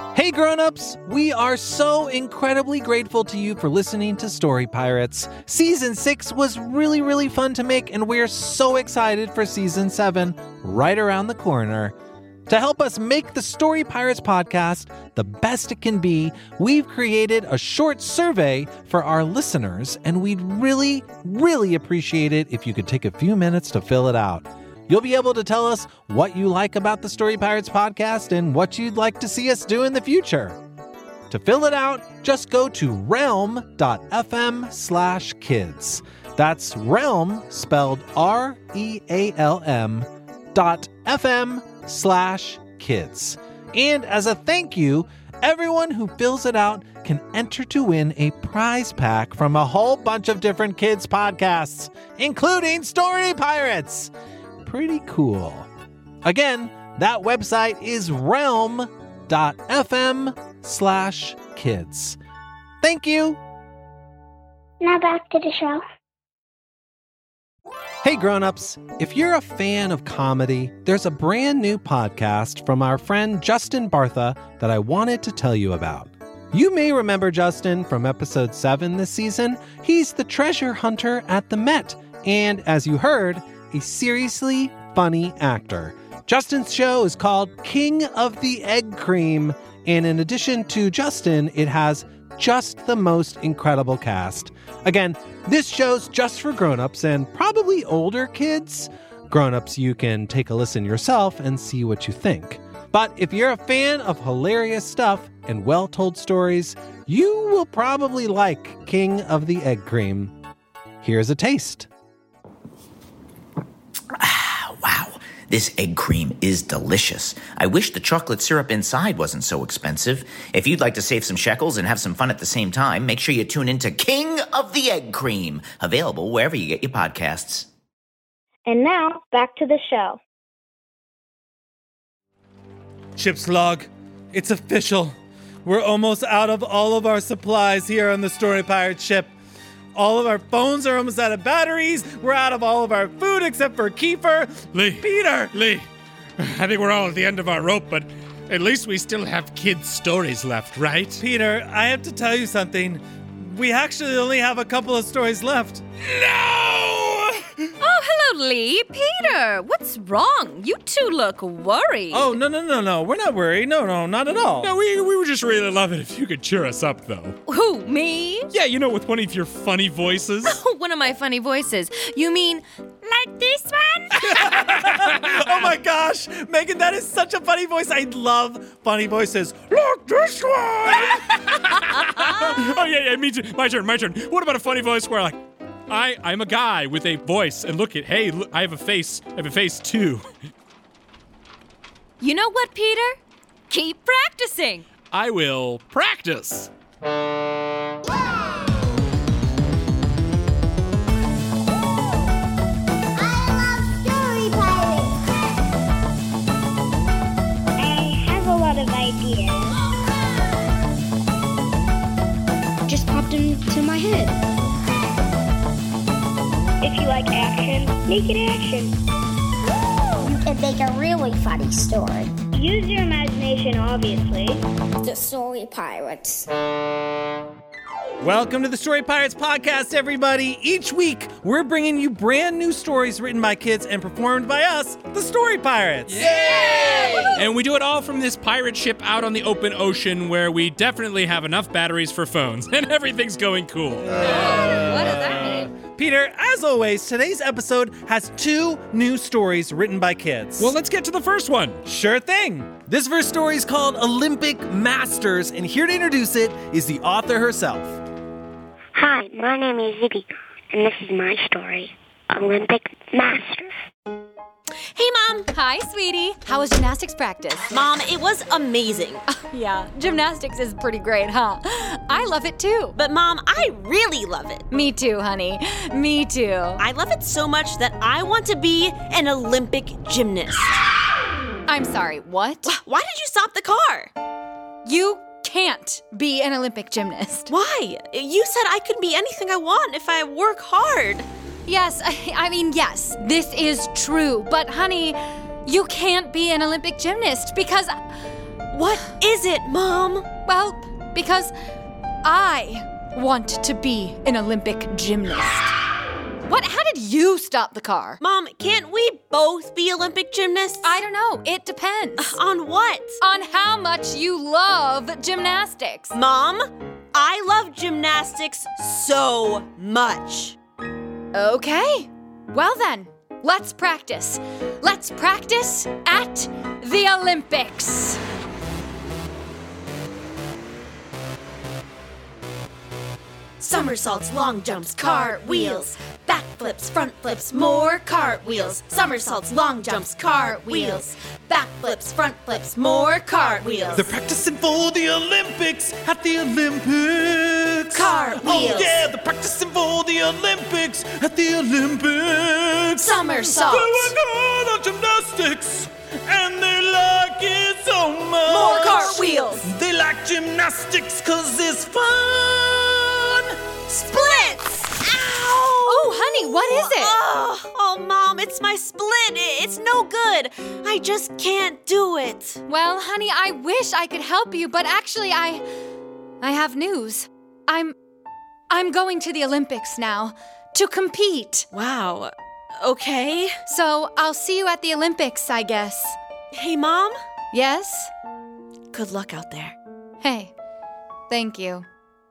Hey grown-ups, we are so incredibly grateful to you for listening to Story Pirates. Season 6 was really fun to make, and we're so excited for Season 7 right around the corner. To help us make the Story Pirates podcast the best it can be, we've created a short survey for our listeners, and we'd really appreciate it if you could take a few minutes to fill it out. You'll be able to tell us what you like about the Story Pirates podcast and what you'd like to see us do in the future. To fill it out, just go to realm.fm/kids. That's realm, spelled REALM.FM/kids. And as a thank you, everyone who fills it out can enter to win a prize pack from a whole bunch of different kids podcasts, including Story Pirates. Pretty cool. Again, that website is realm.fm/kids. Thank you. Now back to the show. Hey grown-ups, if you're a fan of comedy, there's a brand new podcast from our friend Justin Bartha that I wanted to tell you about. You may remember Justin from episode 7 this season. He's the treasure hunter at the Met, and as you heard, a seriously funny actor. Justin's show is called King of the Egg Cream, and in addition to Justin, it has just the most incredible cast. Again, this show's just for grown-ups and probably older kids. Grown-ups, you can take a listen yourself and see what you think. But if you're a fan of hilarious stuff and well-told stories, you will probably like King of the Egg Cream. Here's a taste. Wow, this egg cream is delicious. I wish the chocolate syrup inside wasn't so expensive. If you'd like to save some shekels and have some fun at the same time, make sure you tune into King of the Egg Cream, available wherever you get your podcasts. And now, back to the show. Ship's log, it's official. We're almost out of all of our supplies here on the Story Pirate ship. All of our phones are almost out of batteries. We're out of all of our food except for Kiefer. Peter! Lee, I think we're all at the end of our rope, but at least we still have kids' stories left, right? Peter, I have to tell you something. We actually only have a couple of stories left. No! Oh, hello, Lee. Peter, what's wrong? You two look worried. Oh, no. We're not worried. No, not at all. No, we would just really love it if you could cheer us up, though. Who, me? Yeah, you know, with one of your funny voices. One of my funny voices. You mean like this one? Oh my gosh, Megan, that is such a funny voice. I love funny voices. Look, this one! Oh, yeah, me too. My turn. What about a funny voice where, like, I'm a guy with a voice, and look, I have a face. I have a face, too. You know what, Peter? Keep practicing. I will practice. Of ideas just popped into my head. If you like action, make it action. You can make a really funny story. Use your imagination, obviously. The Story Pirates. Welcome to the Story Pirates podcast, everybody. Each week, we're bringing you brand new stories written by kids and performed by us, the Story Pirates. Yay! And we do it all from this pirate ship out on the open ocean where we definitely have enough batteries for phones and everything's going cool. What does that mean? Peter, as always, today's episode has 2 new stories written by kids. Well, let's get to the first one. Sure thing. This first story is called Olympic Masters, and here to introduce it is the author herself. Hi, my name is Ziggy, and this is my story, Olympic Masters. Hey, Mom. Hi, sweetie. How was gymnastics practice? Mom, it was amazing. Yeah, gymnastics is pretty great, huh? I love it too. But, Mom, I really love it. Me too, honey. Me too. I love it so much that I want to be an Olympic gymnast. I'm sorry, what? Why did you stop the car? You can't be an Olympic gymnast. Why? You said I could be anything I want if I work hard. Yes, I mean, yes, this is true. But, honey, you can't be an Olympic gymnast because What is it, Mom? Well, because I want to be an Olympic gymnast. What? How did you stop the car? Mom, can't we both be Olympic gymnasts? I don't know. It depends. On what? On how much you love gymnastics. Mom, I love gymnastics so much. Okay. Well then, let's practice. Let's practice at the Olympics. Somersaults, long jumps, cartwheels, backflips, front flips, more cartwheels. Somersaults, long jumps, cartwheels, backflips, front flips, more cartwheels. They're practicing for the Olympics at the Olympics. Cartwheels. Oh yeah, they're practicing for the Olympics at the Olympics. Somersaults. They're working on gymnastics, and they like it so much. More cartwheels. They like gymnastics 'cause it's fun. Splits! Ow! Oh, honey, what is it? Oh, Mom, it's my split. It's no good. I just can't do it. Well, honey, I wish I could help you, but actually I have news. I'm going to the Olympics now to compete. Wow. Okay. So, I'll see you at the Olympics, I guess. Hey, Mom? Yes? Good luck out there. Hey. Thank you.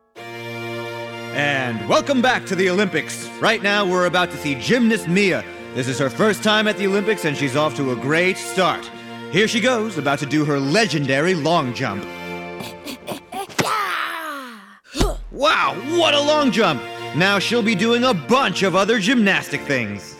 And welcome back to the Olympics. Right now, we're about to see gymnast Mia. This is her first time at the Olympics, and she's off to a great start. Here she goes, about to do her legendary long jump. Wow, what a long jump! Now she'll be doing a bunch of other gymnastic things.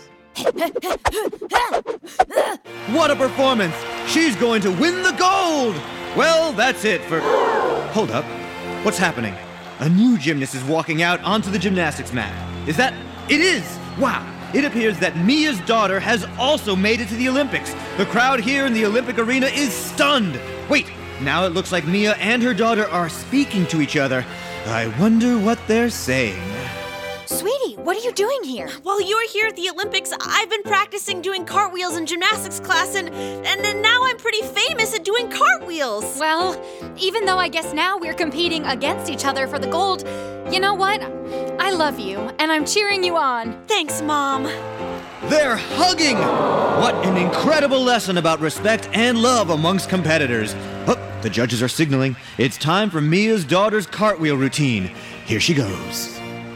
What a performance! She's going to win the gold! Well, that's it for... Hold up. What's happening? A new gymnast is walking out onto the gymnastics mat. Is that... It is! Wow! It appears that Mia's daughter has also made it to the Olympics. The crowd here in the Olympic arena is stunned. Wait, now it looks like Mia and her daughter are speaking to each other. I wonder what they're saying. Sweetie, what are you doing here? While you were here at the Olympics, I've been practicing doing cartwheels in gymnastics class, and now I'm pretty famous at doing cartwheels. Well, even though I guess now we're competing against each other for the gold, you know what? I love you, and I'm cheering you on. Thanks, Mom. They're hugging! What an incredible lesson about respect and love amongst competitors. Oh, the judges are signaling. It's time for Mia's daughter's cartwheel routine. Here she goes.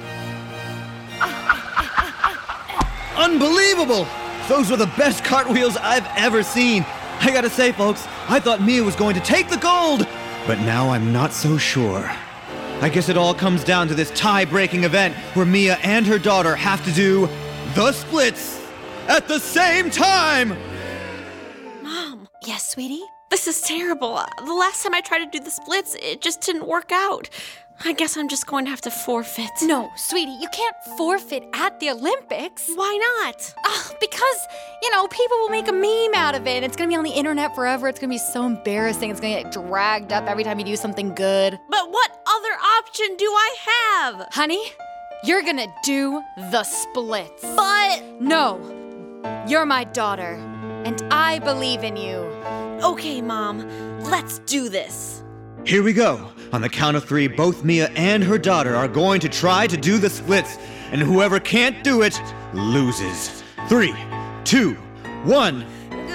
Unbelievable! Those were the best cartwheels I've ever seen. I gotta say, folks, I thought Mia was going to take the gold, but now I'm not so sure. I guess it all comes down to this tie-breaking event where Mia and her daughter have to do the splits at the same time! Mom, Yes, sweetie? this is terrible. The last time I tried to do the splits, it just didn't work out. I guess I'm just going to have to forfeit. No, sweetie, you can't forfeit at the Olympics. Why not? Because, people will make a meme out of it. It's going to be on the internet forever. It's going to be so embarrassing. It's going to get dragged up every time you do something good. But what other option do I have? Honey, you're going to do the splits. But... No, you're my daughter, and I believe in you. Okay, Mom, let's do this. Here we go. On the count of 3, both Mia and her daughter are going to try to do the splits, and whoever can't do it loses. 3, 2, 1.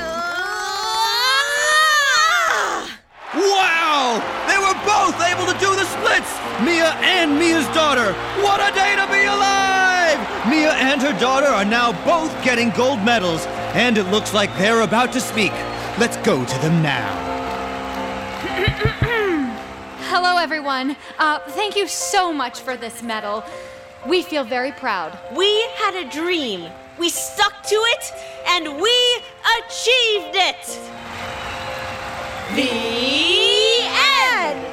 Wow! They were both able to do the splits! Mia and Mia's daughter! What a day to be alive! Mia and her daughter are now both getting gold medals, and it looks like they're about to speak. Let's go to them now. Hello, everyone. Thank you so much for this medal. We feel very proud. We had a dream. We stuck to it, and we achieved it. The end.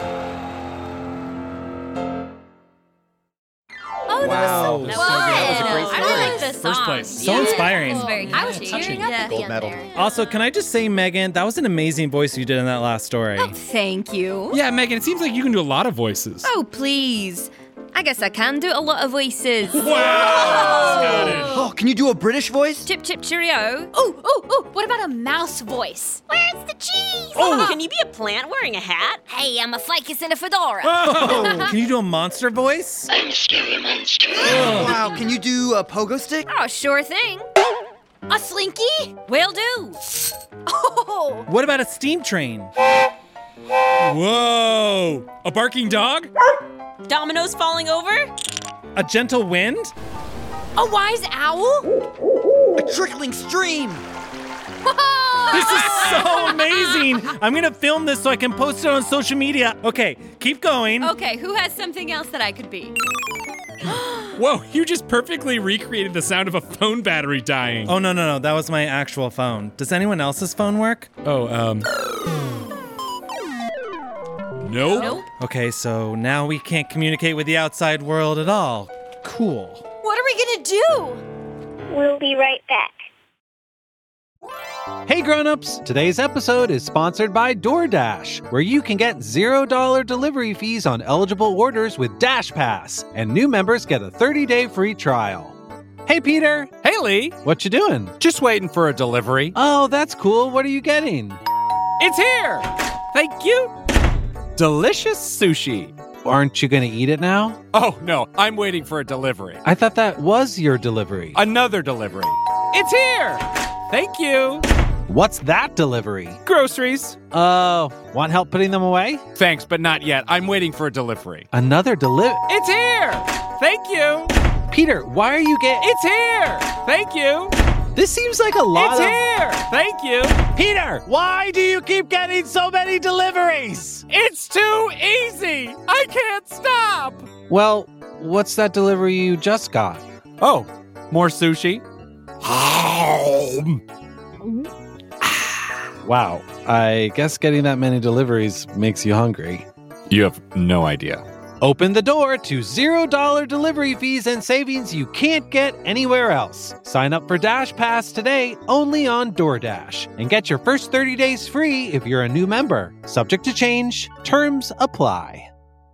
Oh, Wow. that was so That fun. was a great I story. really like this song. First place. So inspiring. It's very Yeah, catchy. touching. Tearing up at the Gold end medal. there. Also, can I just say, Megan, that was an amazing voice you did in that last story. Thank you. Yeah, Megan, it seems like you can do a lot of voices. Oh, please. I guess I can do a lot of voices. Wow! Oh, can you do a British voice? Chip, chip, cheerio. Ooh, what about a mouse voice? Where's the cheese? Oh, can you be a plant wearing a hat? Hey, I'm a ficus in a fedora. Oh, can you do a monster voice? I'm a scary monster. Wow, can you do a pogo stick? Oh, sure thing. A slinky? Will do. Oh! What about a steam train? Whoa! A barking dog? Dominoes falling over? A gentle wind? A wise owl? A trickling stream! This is so amazing! I'm gonna film this so I can post it on social media. Okay, keep going. Okay, who has something else that I could be? Whoa, you just perfectly recreated the sound of a phone battery dying. Oh, no, that was my actual phone. Does anyone else's phone work? Nope. Okay, so now we can't communicate with the outside world at all. Cool. What are we gonna do? We'll be right back. Hey grown-ups, today's episode is sponsored by DoorDash, where you can get $0 delivery fees on eligible orders with Dash Pass, and new members get a 30-day free trial. Hey Peter, Hey, Lee. what you doing? Just waiting for a delivery. Oh, that's cool. What are you getting? It's here. Thank you. Delicious sushi. Aren't you gonna eat it now? Oh, no. I'm waiting for a delivery. I thought that was your delivery. Another delivery. It's here. Thank you. What's that delivery? Groceries. Oh, want help putting them away? Thanks, but not yet. I'm waiting for a delivery. Another delivery? It's here. Thank you. Peter, why are you getting... It's here. Thank you. This seems like a lot It's here. Thank you. Peter, why do you keep getting so many deliveries? It's too easy. I can't stop. Well, what's that delivery you just got? Oh, more sushi. Wow, I guess getting that many deliveries makes you hungry. You have no idea. Open the door to $0 delivery fees and savings you can't get anywhere else. Sign up for Dash Pass today only on DoorDash and get your first 30 days free if you're a new member. Subject to change. Terms apply.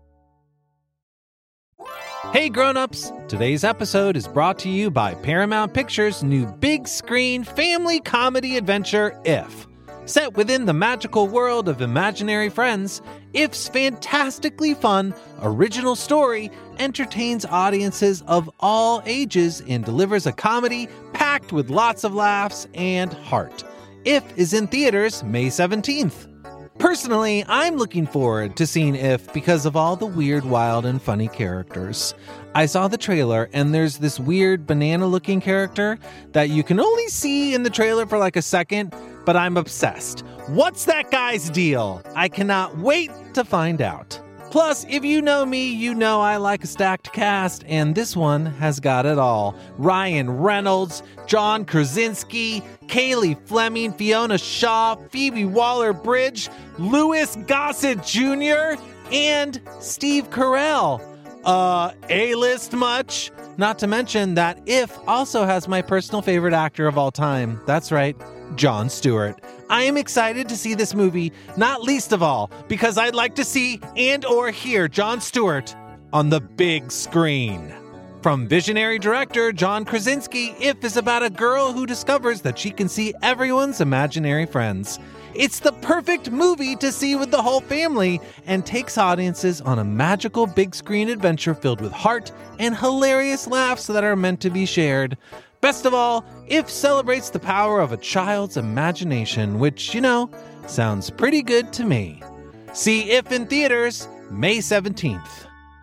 Hey grown-ups, today's episode is brought to you by Paramount Pictures' new big screen family comedy adventure, If. Set within the magical world of imaginary friends, If's fantastically fun, original story entertains audiences of all ages and delivers a comedy packed with lots of laughs and heart. If is in theaters May 17th. Personally, I'm looking forward to seeing If because of all the weird, wild, and funny characters. I saw the trailer, and there's this weird banana-looking character that you can only see in the trailer for like a second, but I'm obsessed. What's that guy's deal? I cannot wait to find out. Plus, if you know me, you know I like a stacked cast, and this one has got it all. Ryan Reynolds, John Krasinski, Kaylee Fleming, Fiona Shaw, Phoebe Waller-Bridge, Louis Gossett Jr., and Steve Carell. A-list much? Not to mention that If also has my personal favorite actor of all time. That's right, Jon Stewart. I am excited to see this movie, not least of all, because I'd like to see and or hear Jon Stewart on the big screen. From visionary director John Krasinski, If is about a girl who discovers that she can see everyone's imaginary friends. It's the perfect movie to see with the whole family and takes audiences on a magical big screen adventure filled with heart and hilarious laughs that are meant to be shared. Best of all, If celebrates the power of a child's imagination, which, you know, sounds pretty good to me. See If in theaters May 17th.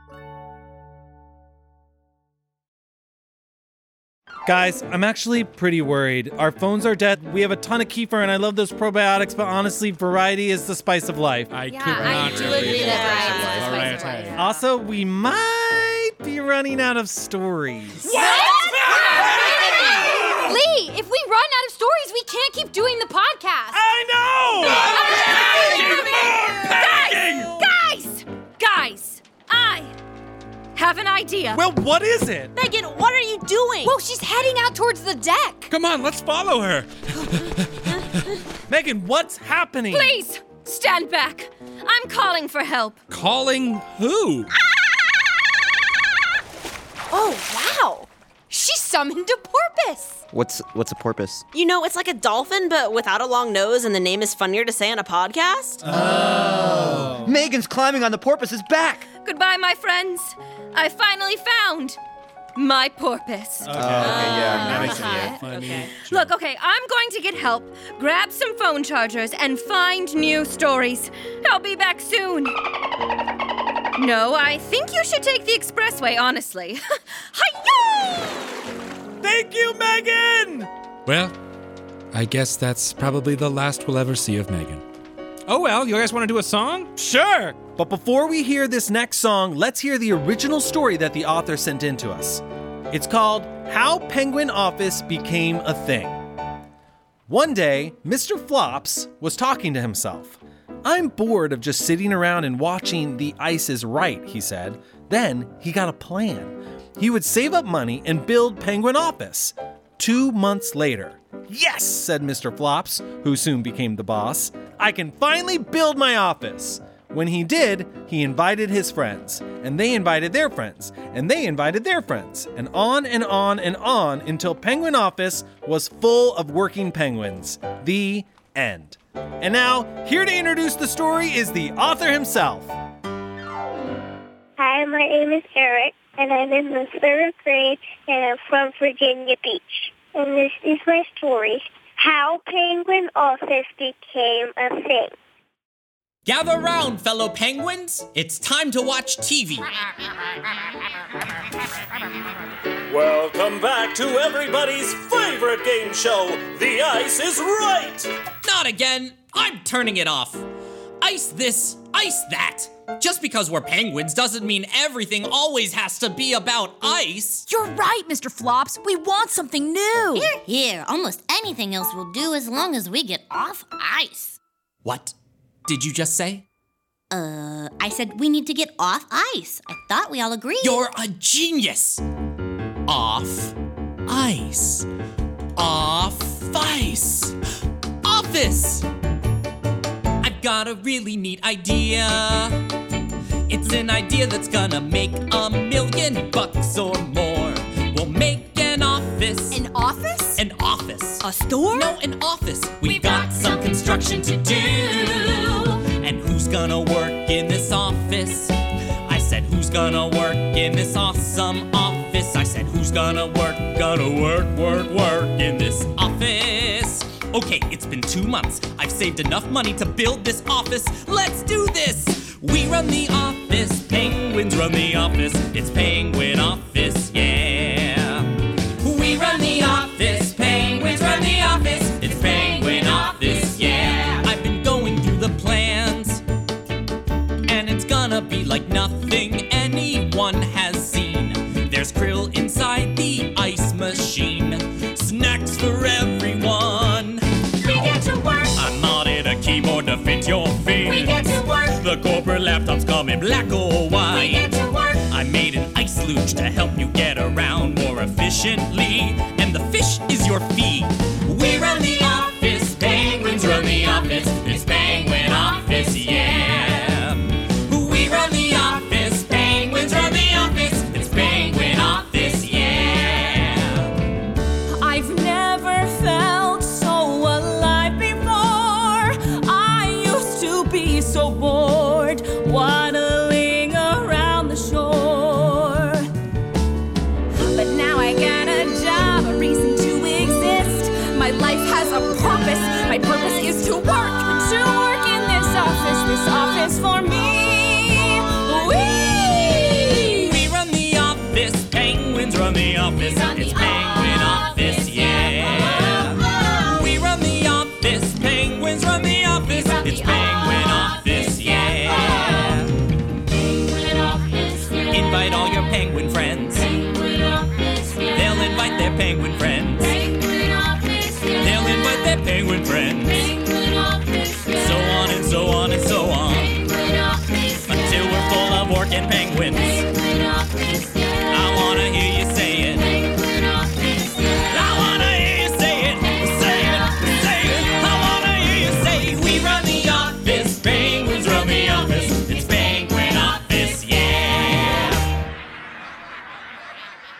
Guys, I'm actually pretty worried. Our phones are dead. We have a ton of kefir, and I love those probiotics, but honestly, variety is the spice of life. I do agree that variety is the spice of life. Also, we might be running out of stories. Lee, if we run out of stories, we can't keep doing the podcast. I know! Guys, I have an idea. Well, what is it? Megan, what are you doing? Whoa, she's heading out towards the deck. Come on, let's follow her. Megan, what's happening? Please, stand back. I'm calling for help. Calling who? Oh, wow! She summoned a porpoise! What's a porpoise? You know, it's like a dolphin, but without a long nose, and the name is funnier to say on a podcast. Oh. Megan's climbing on the porpoise's back. Goodbye, my friends. I finally found my porpoise. Okay, yeah, that makes sense. Okay. Look, okay, I'm going to get help, grab some phone chargers, and find new stories. I'll be back soon. No, I think you should take the expressway, honestly. Hi-yo! Thank you, Megan! Well, I guess that's probably the last we'll ever see of Megan. Oh well, you guys want to do a song? Sure! But before we hear this next song, let's hear the original story that the author sent in to us. It's called How Penguin Office Became a Thing. One day, Mr. Flops was talking to himself. I'm bored of just sitting around and watching The Ice is Right, he said. Then he got a plan. He would save up money and build Penguin Office. 2 months later. Yes, said Mr. Flops, who soon became the boss. I can finally build my office. When he did, he invited his friends, and they invited their friends, and they invited their friends, and on and on and on until Penguin Office was full of working penguins. The end. And now, here to introduce the story is the author himself. Hi, my name is Eric, and I'm in the 3rd grade, and I'm from Virginia Beach. And this is my story, How Penguin Office Became a Thing. Gather round, fellow penguins. It's time to watch TV. Welcome back to everybody's favorite game show, The Ice is Right! Not again. I'm turning it off. Ice this, ice that. Just because we're penguins doesn't mean everything always has to be about ice. You're right, Mr. Flops. We want something new. Here. Almost anything else will do as long as we get off ice. What did you just say? I said we need to get off ice. I thought we all agreed. You're a genius. Off ice. Off ice. Office. I've got a really neat idea. It's an idea that's gonna make $1 million or more. We'll make an office. An office? An office. A store? No, an office. We've got some construction to do. And who's gonna work in this office? I said, who's gonna work in this awesome office? I said, who's gonna work in this office? Okay, it's been 2 months. I've saved enough money to build this office. Let's do this! We run the office, penguins run the office. It's Penguin Office, yeah. We run the office, penguins run the office. It's Penguin Office, yeah. I've been going through the plans, and it's gonna be like nothing anyone has seen. There's krill inside the ice machine, snacks for everyone. We get to work. I modded a keyboard to fit your feet. We get to work. The corporate laptops come in black or white. We get to work. I made an ice luge to help you get around more efficiently. And the fish is your fee. We run the office, penguins run the office. It's Penguin Office, yeah. We run the office, penguins run the office. It's Penguin Office, yeah. I've never felt so alive before. I used to be so bored, waddling around the shore. But now I got a job, a reason to exist. My life has a purpose. My purpose is to work in this office for me. We run the office, penguins run the office. It's Penguin Office, yeah. We run the office, penguins run the office. It's Penguin Office, yeah. Invite all your penguin friends. They'll invite their penguin friends. They'll invite their penguin friends. So on and so on and so on. Until we're full of working penguins. I wanna hear you say it. I wanna hear you say it. Say it, say it. I wanna hear you say it. We run the office, penguins run the office. It's Penguin Office, yeah.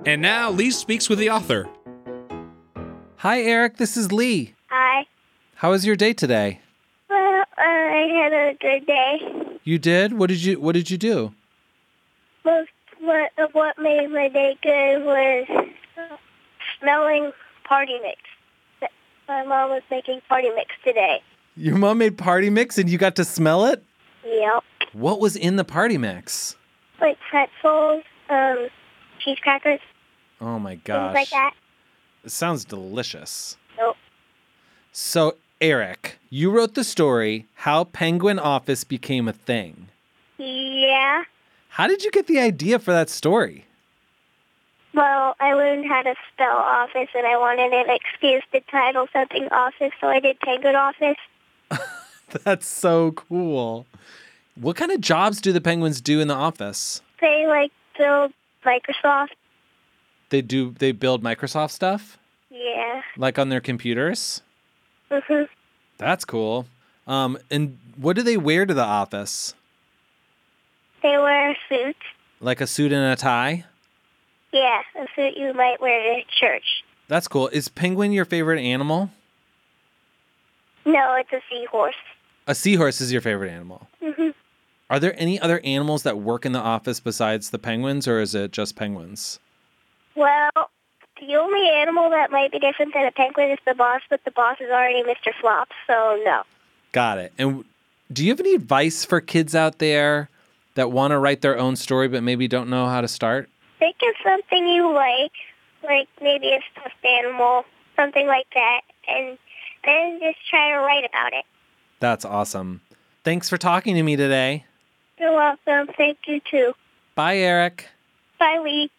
And now Lee speaks with the author. Hi, Eric. This is Lee. Hi. How was your day today? Well, I had a good day. You did? What did you do? Most of what made my day good was smelling party mix. My mom was making party mix today. Your mom made party mix and you got to smell it? Yep. What was in the party mix? Like pretzels, cheese crackers. Oh my gosh. Things like that. It sounds delicious. Nope. So, Eric, you wrote the story, How Penguin Office Became a Thing. Yeah. How did you get the idea for that story? Well, I learned how to spell office, and I wanted an excuse to title something office, so I did Penguin Office. That's so cool. What kind of jobs do the penguins do in the office? They, build Microsoft. They build Microsoft stuff? Yeah. Like on their computers? Mm-hmm. That's cool. And what do they wear to the office? They wear suits. Like a suit and a tie? Yeah, a suit you might wear to church. That's cool. Is penguin your favorite animal? No, it's a seahorse. A seahorse is your favorite animal. Mm-hmm. Are there any other animals that work in the office besides the penguins, or is it just penguins? Well, the only animal that might be different than a penguin is the boss, but the boss is already Mr. Flop, so no. Got it. And do you have any advice for kids out there that want to write their own story but maybe don't know how to start? Think of something you like maybe a stuffed animal, something like that, and then just try to write about it. That's awesome. Thanks for talking to me today. You're welcome. Thank you, too. Bye, Eric. Bye, Lee.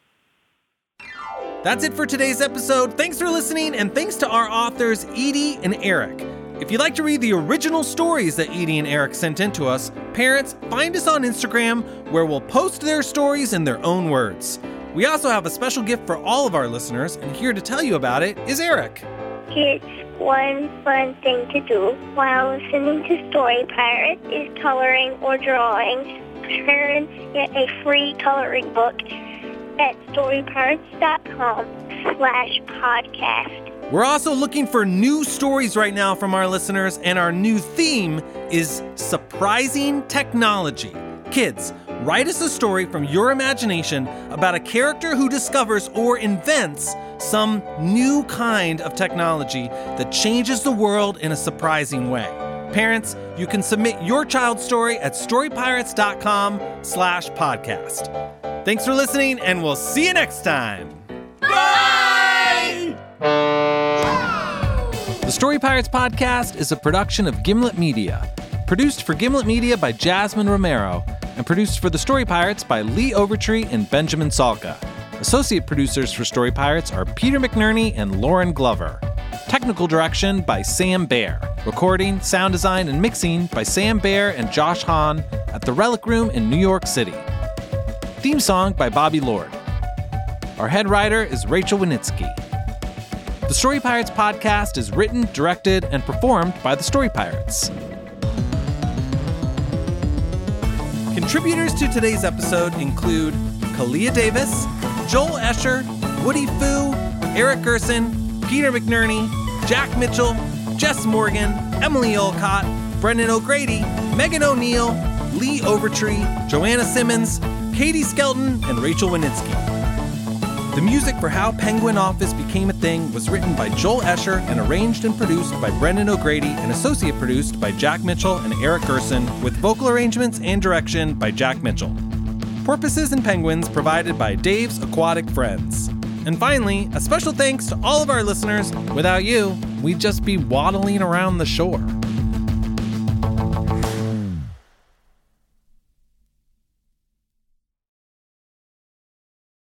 That's it for today's episode. Thanks for listening, and thanks to our authors, Edie and Eric. If you'd like to read the original stories that Edie and Eric sent in to us, parents, find us on Instagram, where we'll post their stories in their own words. We also have a special gift for all of our listeners, and here to tell you about it is Eric. Kids, one fun thing to do while listening to Story Pirates is coloring or drawing. Parents get a free coloring book at storypirates.com/podcast. We're also looking for new stories right now from our listeners, and our new theme is surprising technology. Kids, write us a story from your imagination about a character who discovers or invents some new kind of technology that changes the world in a surprising way. Parents, you can submit your child's story at storypirates.com/podcast. Thanks for listening, and we'll see you next time. Bye! The Story Pirates podcast is a production of Gimlet Media. Produced for Gimlet Media by Jasmine Romero, and produced for The Story Pirates by Lee Overtree and Benjamin Salka. Associate producers for Story Pirates are Peter McNerney and Lauren Glover. Technical direction by Sam Baer. Recording, sound design, and mixing by Sam Baer and Josh Hahn at the Relic Room in New York City. Theme song by Bobby Lord. Our head writer is Rachel Winitsky. The Story Pirates podcast is written, directed, and performed by the Story Pirates. Contributors to today's episode include Kalia Davis, Joel Escher, Woody Fu, Eric Gerson, Peter McNerney, Jack Mitchell, Jess Morgan, Emily Olcott, Brendan O'Grady, Megan O'Neill, Lee Overtree, Joanna Simmons, Katie Skelton, and Rachel Winitsky. The music for How Penguin Office Became a Thing was written by Joel Escher and arranged and produced by Brendan O'Grady and associate produced by Jack Mitchell and Eric Gerson, with vocal arrangements and direction by Jack Mitchell. Porpoises and penguins provided by Dave's Aquatic Friends. And finally, a special thanks to all of our listeners. Without you, we'd just be waddling around the shore.